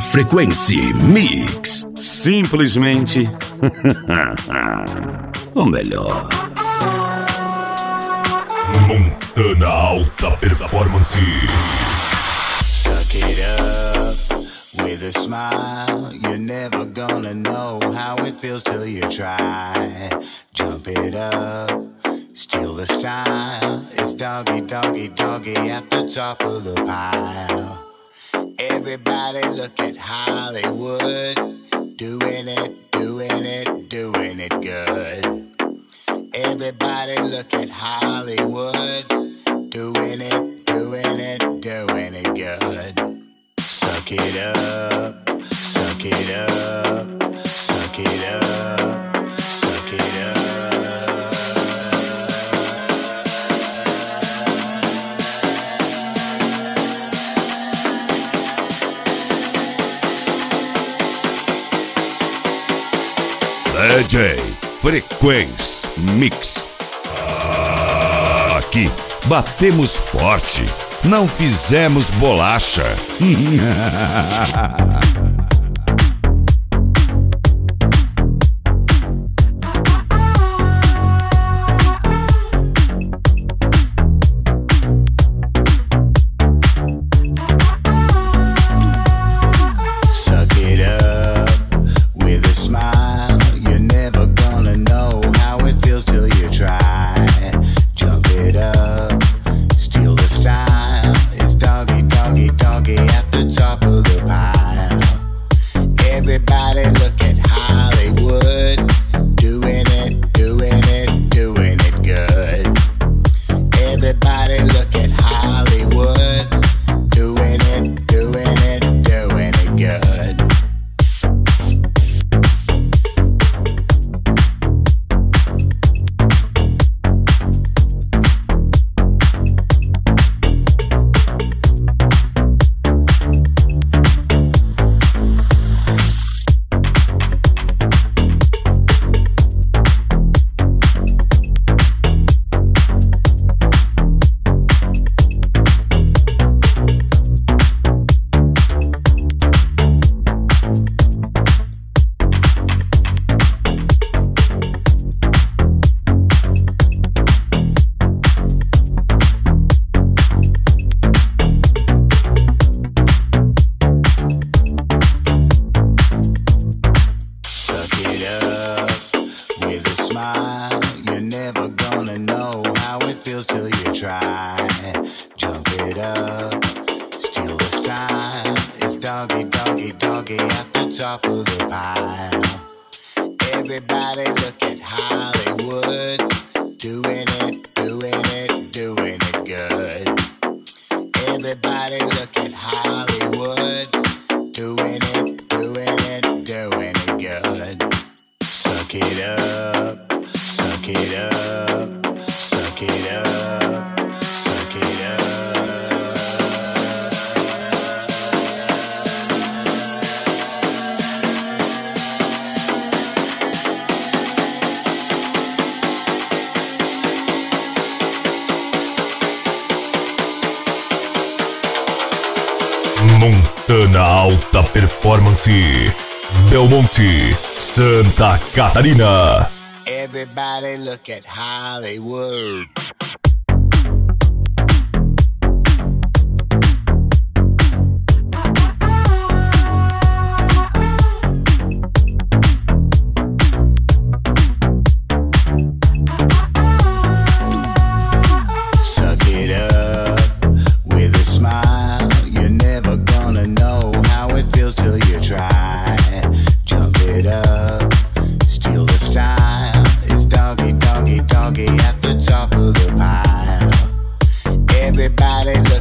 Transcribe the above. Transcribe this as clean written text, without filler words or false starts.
Frequency Mix. Simplesmente o melhor. Montana Alta Performance. Suck it up with a smile. You're never gonna know how it feels till you try. Jump it up, steal the style. It's doggy, doggy, doggy at the top of the pile. Everybody look at Hollywood, doing it, doing it, doing it good. Everybody look at Hollywood, doing it, doing it, doing it good. Suck it up, suck it up, suck it up, suck it up. DJ Frequency Mix. Aqui batemos forte, não fizemos bolacha. Montana Alta Performance, Belmonte, Santa Catarina. Everybody look at Hollywood. Everybody look